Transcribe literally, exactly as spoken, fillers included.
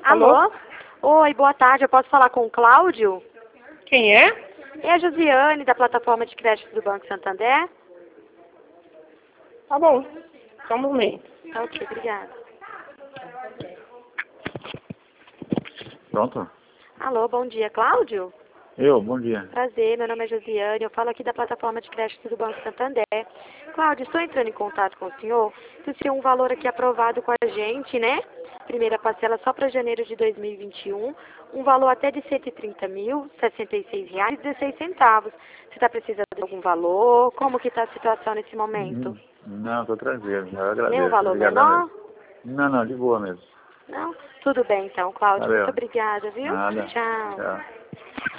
Alô? Alô? Oi, boa tarde. Eu posso falar com o Cláudio? Quem é? É a Josiane, da plataforma de crédito do Banco Santander. Tá bom. Só um momento. Tá ok, obrigada. Pronto? Alô, bom dia, Cláudio? Eu, bom dia. Prazer, meu nome é Josiane, eu falo aqui da plataforma de crédito do Banco Santander. Cláudio, estou entrando em contato com o senhor, se tem um valor aqui aprovado com a gente, né? Primeira parcela só para janeiro de dois mil e vinte e um, um valor até de cento e trinta mil, sessenta e seis reais e dezesseis centavos. Você está precisando de algum valor? Como que está a situação nesse momento? Hum, Não, estou tranquilo, eu agradeço. Nenhum valor Obrigadão menor? mesmo. Não, não, de boa mesmo. Não? Tudo bem então, Cláudio. Valeu. Muito obrigada, viu? Nada. Tchau. Tchau.